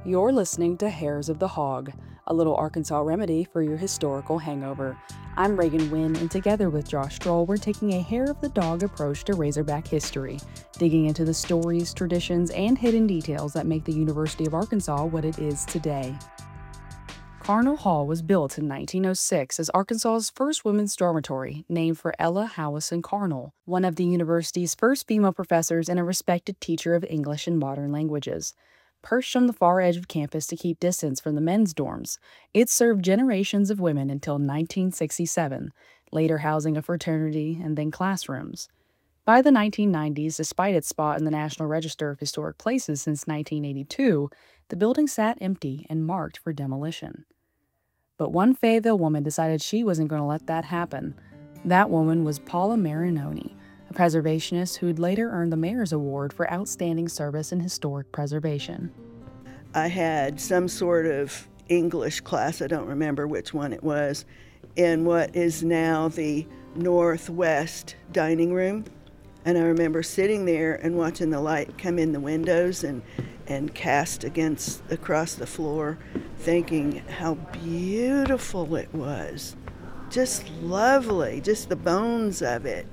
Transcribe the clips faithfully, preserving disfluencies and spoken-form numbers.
You're listening to Hairs of the Hog, a little Arkansas remedy for your historical hangover. I'm Reagan Wynn, and together with Josh Stroll, we're taking a hair of the dog approach to Razorback history, digging into the stories, traditions, and hidden details that make the University of Arkansas what it is today. Carnal Hall was built in nineteen oh six as Arkansas's first women's dormitory, named for Ella Howison Carnal, one of the university's first female professors and a respected teacher of English and modern languages. Perched on the far edge of campus to keep distance from the men's dorms, it served generations of women until nineteen sixty-seven, later housing a fraternity and then classrooms. By the nineteen nineties, despite its spot in the National Register of Historic Places since nineteen eighty-two, the building sat empty and marked for demolition. But one Fayetteville woman decided she wasn't going to let that happen. That woman was Paula Marinoni, a preservationist who'd later earned the Mayor's Award for Outstanding Service in Historic Preservation. I had some sort of English class, I don't remember which one it was, in what is now the northwest dining room. And I remember sitting there and watching the light come in the windows and, and cast against across the floor, thinking how beautiful it was. Just lovely, just the bones of it.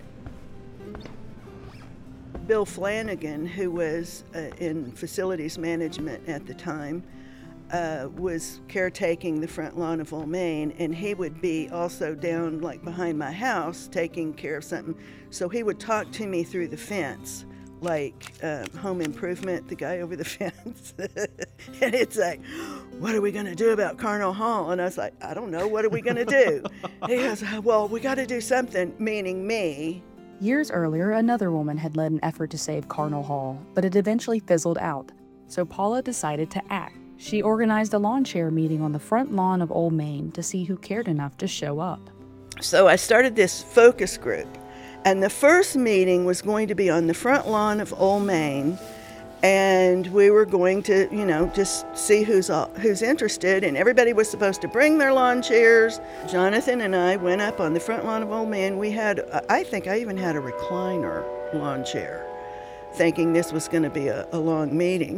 Bill Flanagan, who was uh, in facilities management at the time, uh, was caretaking the front lawn of Old Main, and he would be also down like behind my house taking care of something. So he would talk to me through the fence, like uh, Home Improvement, the guy over the fence. And it's like, what are we going to do about Carnal Hall? And I was like, I don't know, what are we going to do? He goes, well, we got to do something, meaning me. Years earlier, another woman had led an effort to save Carnal Hall, but it eventually fizzled out. So Paula decided to act. She organized a lawn chair meeting on the front lawn of Old Main to see who cared enough to show up. So I started this focus group, and the first meeting was going to be on the front lawn of Old Main, and we were going to, you know, just see who's all, who's interested, and everybody was supposed to bring their lawn chairs. Jonathan and I went up on the front lawn of Old Main. We had, I think I even had a recliner lawn chair, thinking this was going to be a, a long meeting.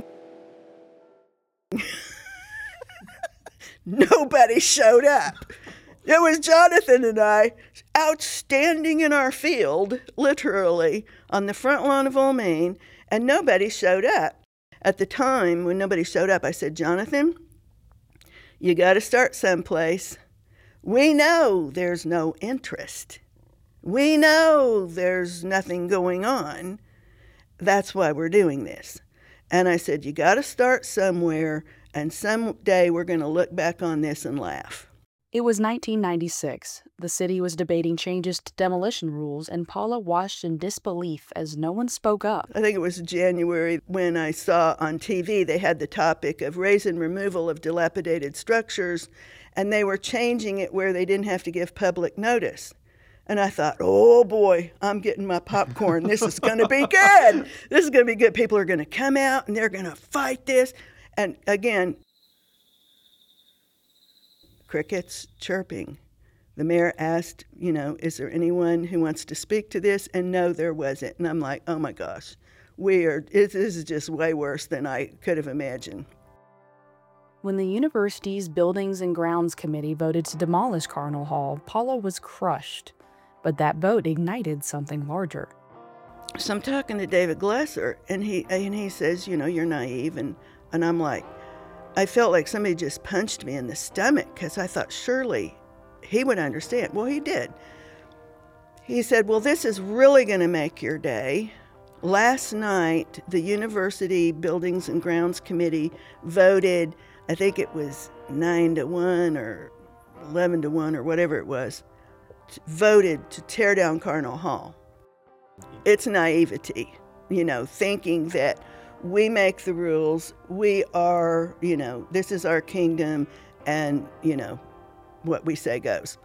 Nobody showed up. It was Jonathan and I outstanding in our field, literally, on the front lawn of Old Main, and nobody showed up. At the time, when nobody showed up, I said, Jonathan, you got to start someplace. We know there's no interest. We know there's nothing going on. That's why we're doing this. And I said, you got to start somewhere, and someday we're going to look back on this and laugh. It was nineteen ninety-six. The city was debating changes to demolition rules, and Paula watched in disbelief as no one spoke up. I think it was January when I saw on T V they had the topic of raise and removal of dilapidated structures, and they were changing it where they didn't have to give public notice. And I thought, oh boy, I'm getting my popcorn. This is going to be good. This is going to be good. People are going to come out and they're going to fight this. And again, crickets chirping. The mayor asked, you know, is there anyone who wants to speak to this? And no, there wasn't. And I'm like, oh my gosh, we are, it, this is just way worse than I could have imagined. When the university's Buildings and Grounds Committee voted to demolish Carnal Hall, Paula was crushed. But that vote ignited something larger. So I'm talking to David Glesser, and he and he says, you know, you're naive. And, and I'm like, I felt like somebody just punched me in the stomach because I thought surely he would understand. Well, he did. He said, well, this is really going to make your day. Last night, the University Buildings and Grounds Committee voted, I think it was nine to one or eleven to one or whatever it was, voted to tear down Carnal Hall. It's naivety, you know, thinking that we make the rules, we are, you know, this is our kingdom, and, you know, what we say goes.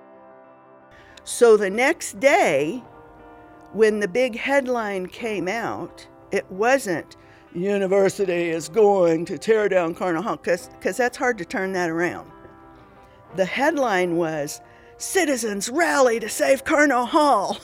So the next day, when the big headline came out, it wasn't, University is going to tear down Carnal Hall, because that's hard to turn that around. The headline was, citizens rally to save Carnal Hall.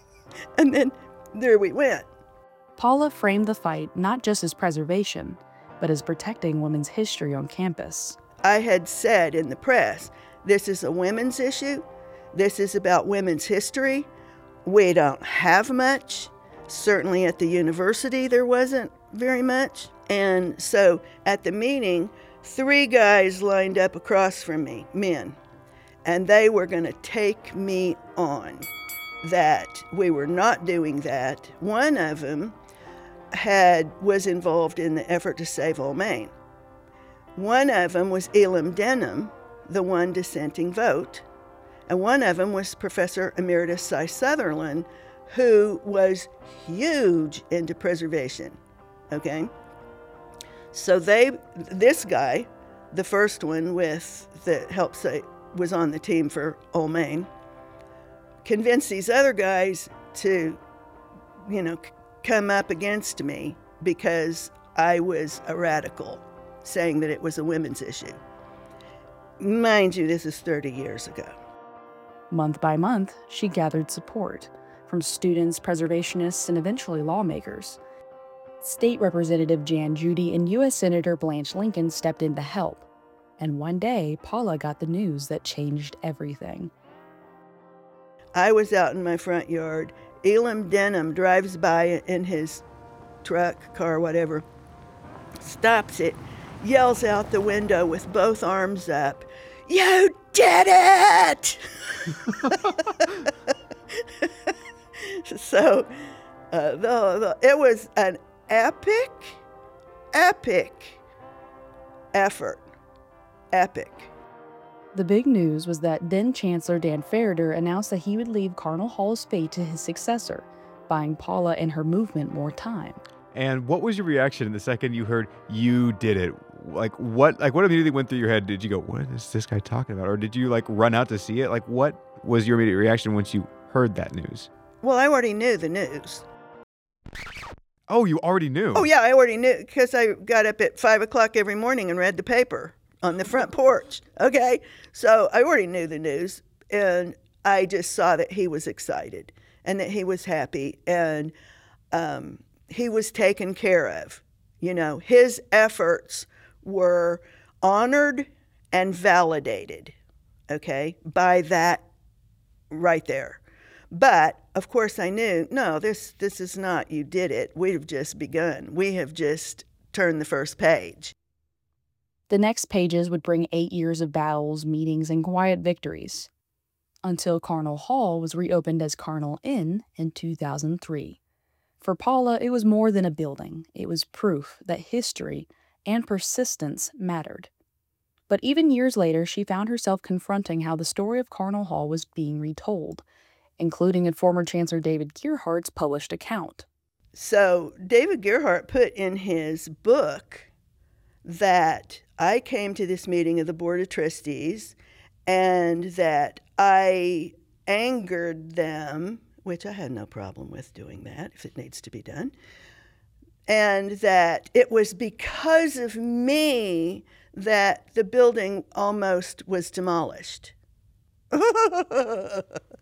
And then there we went. Paula framed the fight not just as preservation, but as protecting women's history on campus. I had said in the press, this is a women's issue. This is about women's history. We don't have much. Certainly at the university there wasn't very much. And so at the meeting, three guys lined up across from me, men, and they were going to take me on that we were not doing that. One of them had was involved in the effort to save Old Main. One of them was Elam Denham, the one dissenting vote, and one of them was Professor Emeritus Cy Sutherland, who was huge into preservation, okay? So they, this guy, the first one with, that helped say, was on the team for Old Main, convinced these other guys to, you know, c- come up against me because I was a radical, saying that it was a women's issue. Mind you, this is thirty years ago. Month by month, she gathered support from students, preservationists, and eventually lawmakers. State Representative Jan Judy and U S Senator Blanche Lincoln stepped in to help. And one day, Paula got the news that changed everything. I was out in my front yard. Elam Denham drives by in his truck, car, whatever, stops it, yells out the window with both arms up, "You did it!" So uh, the, the, it was an epic, epic effort. Epic. The big news was that then Chancellor Dan Fareder announced that he would leave Carnal Hall's fate to his successor, buying Paula and her movement more time. And what was your reaction the second you heard you did it? Like what like what immediately went through your head? Did you go, what is this guy talking about? Or did you like run out to see it? Like what was your immediate reaction once you heard that news? Well, I already knew the news. Oh, you already knew? Oh, yeah, I already knew because I got up at five o'clock every morning and read the paper on the front porch. Okay, so I already knew the news, and I just saw that he was excited and that he was happy, and um, he was taken care of. You know, his efforts were honored and validated, okay, by that right there. But, of course, I knew, no, this this is not you did it. We've just begun. We have just turned the first page. The next pages would bring eight years of battles, meetings, and quiet victories, until Carnal Hall was reopened as Carnal Inn in two thousand three. For Paula, it was more than a building. It was proof that history and persistence mattered. But even years later, she found herself confronting how the story of Carnal Hall was being retold, including in former Chancellor David Gearhart's published account. So David Gearhart put in his book that I came to this meeting of the Board of Trustees and that I angered them, which I had no problem with doing that if it needs to be done, and that it was because of me that the building almost was demolished. Oh.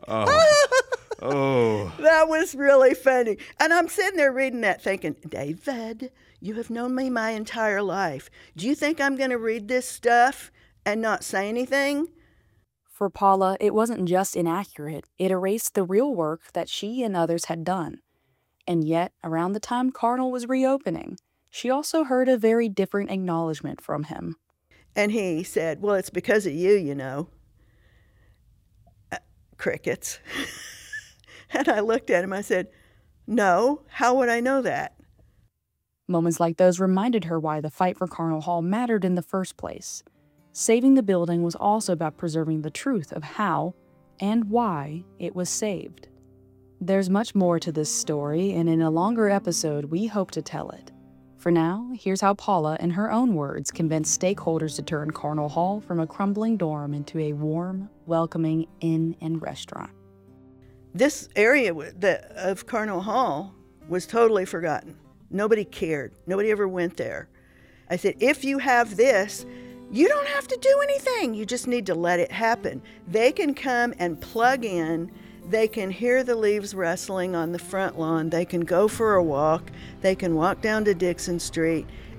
Oh. That was really funny. And I'm sitting there reading that thinking, David, you have known me my entire life. Do you think I'm going to read this stuff and not say anything? For Paula, it wasn't just inaccurate, it erased the real work that she and others had done. And yet, around the time Carnal was reopening, she also heard a very different acknowledgement from him. And he said, well, it's because of you, you know. Uh, crickets. And I looked at him, I said, no, how would I know that? Moments like those reminded her why the fight for Carnal Hall mattered in the first place. Saving the building was also about preserving the truth of how and why it was saved. There's much more to this story, and in a longer episode, we hope to tell it. For now, here's how Paula, in her own words, convinced stakeholders to turn Carnal Hall from a crumbling dorm into a warm, welcoming inn and restaurant. This area of Carnal Hall was totally forgotten. Nobody cared. Nobody ever went there. I said, if you have this, you don't have to do anything. You just need to let it happen. They can come and plug in. They can hear the leaves rustling on the front lawn. They can go for a walk. They can walk down to Dixon Street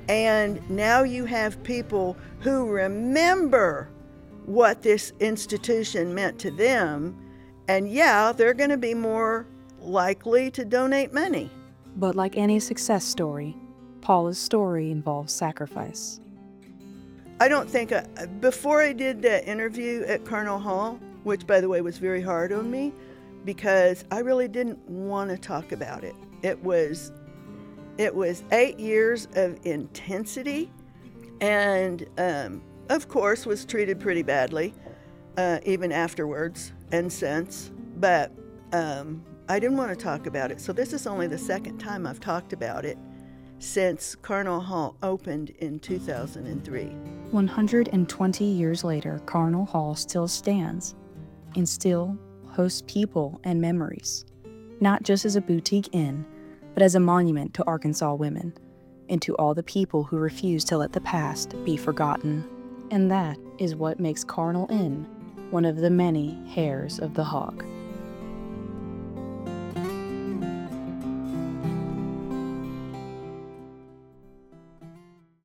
And now you have people who remember what this institution meant to them. And yeah, they're going to be more likely to donate money. But like any success story, Paula's story involves sacrifice. I don't think, I, before I did that interview at Carnal Hall, which by the way was very hard on me because I really didn't want to talk about it. It was, it was eight years of intensity and um, of course was treated pretty badly, uh, even afterwards and since, but um, I didn't want to talk about it. So this is only the second time I've talked about it since Carnal Hall opened in two thousand three. one hundred twenty years later, Carnal Hall still stands and still hosts people and memories, not just as a boutique inn, but as a monument to Arkansas women and to all the people who refuse to let the past be forgotten. And that is what makes Carnal Inn one of the many hairs of the hog.